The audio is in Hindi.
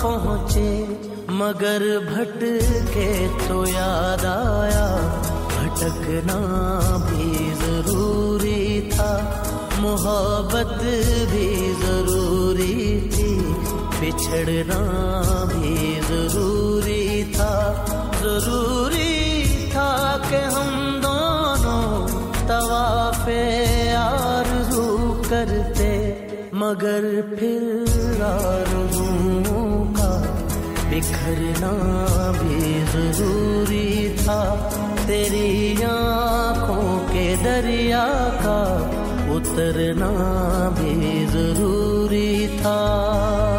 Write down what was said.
पहुँचे मगर भटके तो याद आया भटकना भी जरूरी था, मोहब्बत भी जरूरी थी, बिछड़ना भी जरूरी था। जरूरी था कि हम दोनों तवाफ़े आरज़ू करते, मगर फिर आरज़ुओं का बिखरना भी जरूरी था। तेरी आँखों के दरिया का उतरना भी जरूरी था।